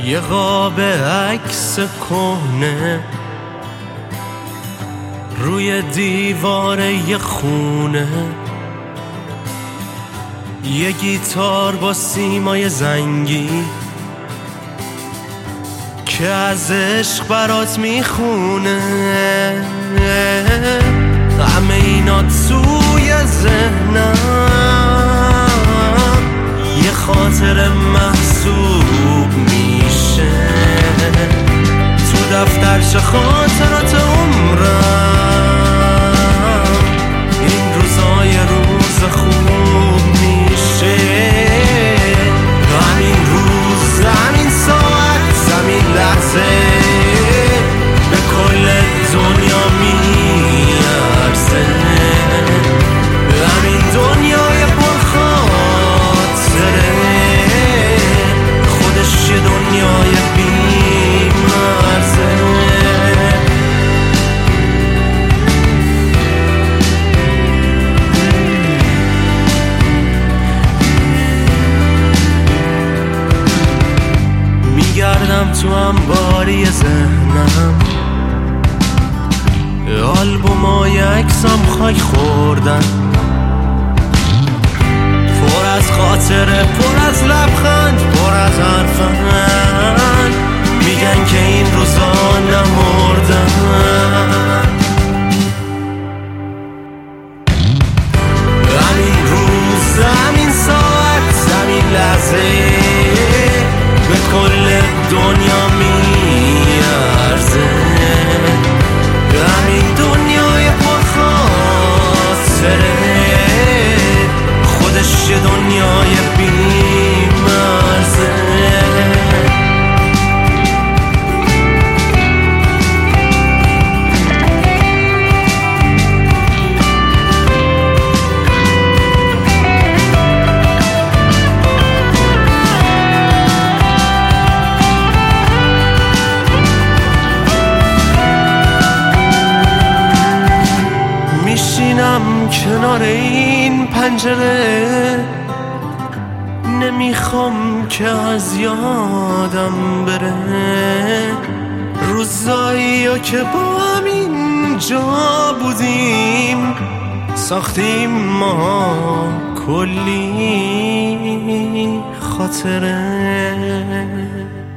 یه قاب عکس کهنه روی دیوار یه خونه، یه گیتار با سیمای زنگی که از عشق برات میخونه. همه اینا توی ذهنم یه خاطر محسوب میشه، تو دفترچه خاطرات عمرم این روزای روز خوب میشه. همین روز، همین ساعت، همین لحظه به کل دنیا میارزه. همین دنیای پرخاطره خودش یه دنیای بی‌مرزه. میگردم تو انباری ذهنم، آلبومای عکسام خاک خوردن، پر از خاطره، پر از لبخند، پر از حرفن. میگن که این روزا نمردن. همین روز، همین ساعت، همین لحظه به کل دنیا میارزه. همین دنیای پرخاطره خودش یه دنیای بی‌مرزه. میشینم کنار این پنجره، نمیخوام که از یادم بره روزایی که با هم اینجا بودیم، ساختیم ما کلی خاطره.